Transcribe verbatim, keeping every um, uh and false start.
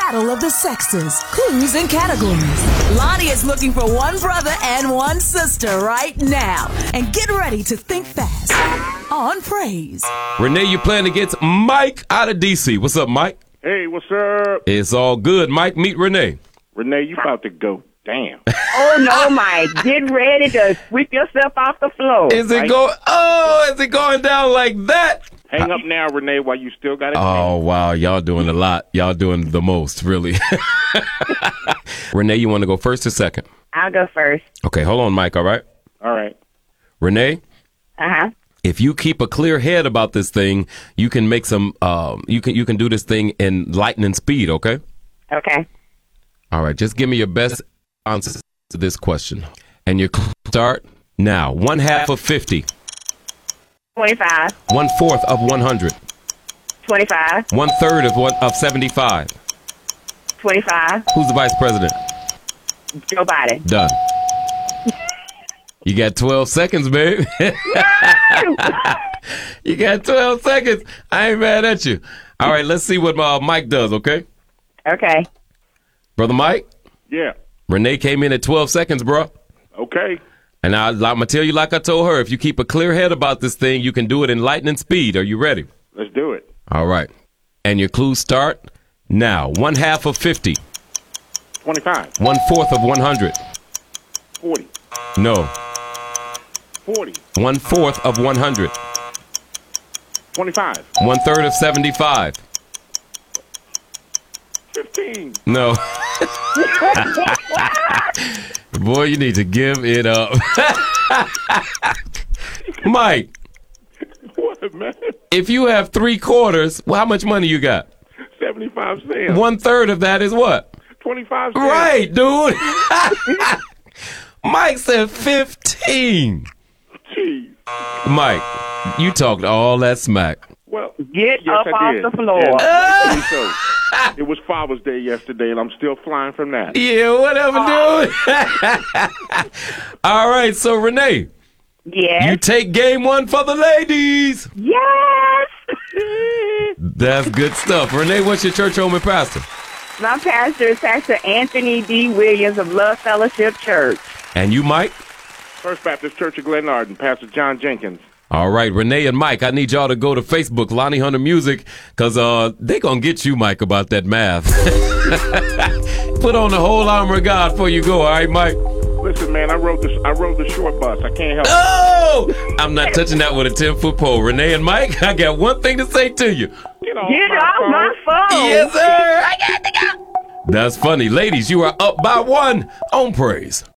battle of the sexes, clues and categories. Lonnie is looking for one brother and one sister right now. And get ready to think fast on Praise. Renee, you're playing against Mike out of D C. What's up, Mike? Hey, what's up? It's all good. Mike, meet Renee. Renee, you about to go. Damn. Oh, no, Mike. Get ready to sweep yourself off the floor. Is it Right. going? Oh, is it going down like that? Hang up now, Renee, while you still got it. Oh, wow. Y'all doing a lot. Y'all doing the most, really. Renee, you want to go first or second? I'll go first. Okay, hold on, Mike, all right? All right. Renee, Uh-huh. if you keep a clear head about this thing, you can make some, um, you can you can do this thing in lightning speed, okay? Okay. All right, just give me your best answer to this question. And your cl- start now. One half of fifty. twenty-five. One fourth of one hundred. twenty-five. One third of one of seventy-five. twenty-five. Who's the vice president? Joe Biden. Done. You got twelve seconds, babe. You got twelve seconds. I ain't mad at you. All right, let's see what uh, Mike does, okay? Okay. Brother Mike, Yeah. Renee came in at twelve seconds, bro. Okay. And I, I'm going to tell you like I told her, if you keep a clear head about this thing, you can do it in lightning speed. Are you ready? Let's do it. All right. And your clues start now. One half of fifty. twenty-five. One fourth of one hundred. forty. No. forty. One fourth of one hundred. twenty-five. One third of seventy-five. fifteen. No. Boy, you need to give it up. Mike, What, man? if you have three quarters, well, how much money you got? seventy-five cents. One third of that is what? twenty-five cents. Right, dude. Mike said fifteen. Jeez. Mike, you talked all that smack. Well, Get yes, up I off did. the floor. And rightfully so. It was Father's Day yesterday, and I'm still flying from that. Yeah, whatever, dude. All right, so Renee, Yes. you take game one for the ladies. Yes. That's good stuff. Renee, what's your church home and pastor? My pastor is Pastor Anthony D. Williams of Love Fellowship Church. And you, Mike? First Baptist Church of Glenarden, Pastor John Jenkins. All right, Renee and Mike, I need y'all to go to Facebook, Lonnie Hunter Music, because uh, they going to get you, Mike, about that math. Put on the whole armor of God before you go, all right, Mike? Listen, man, I rode the I rode the short bus. I can't help it. Oh! I'm not touching that with a ten-foot pole. Renee and Mike, I got one thing to say to you. Get off Get my off phone. my phone. Yes, sir. I got to go. That's funny. Ladies, you are up by one on Praise.